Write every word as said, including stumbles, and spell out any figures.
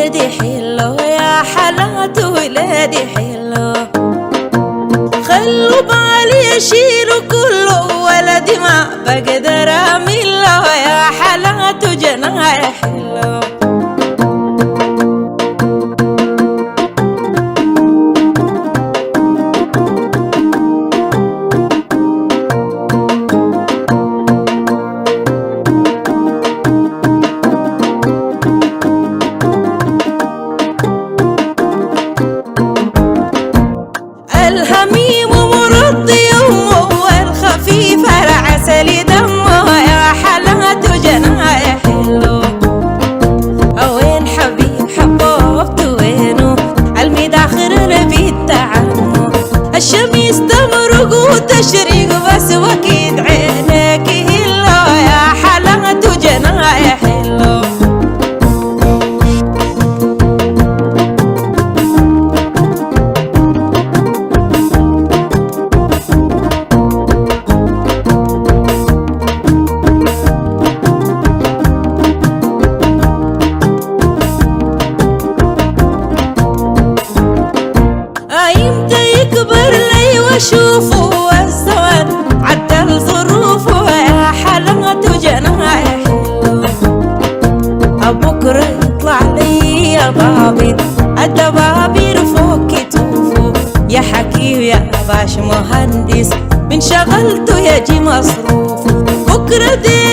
ولادي حلو يا حلاوة ولادي حلو، خلوا بالي يشيلوا كله ولدي ما بقدر أعمله يا حلاوة جناح حلو. الهميم مرضي يمه والخفيف العسل دمه يا حلاوة جناح حلو. وين حبيب حبوبته وينه المداخر البيت عنه، الشمس تمرق وتشرق بس وكيد عينك هلا يا حلاوة جناح حلو. يكبر لي واشوفه والزمن عدل ظروفه يا حلاوة جناح حلو. بكرة يطلع لي يا ضابط الدبابير فوق كتوفه، يا حكيم يا باش مهندس من شغلته يجي مصروف. بكرة دي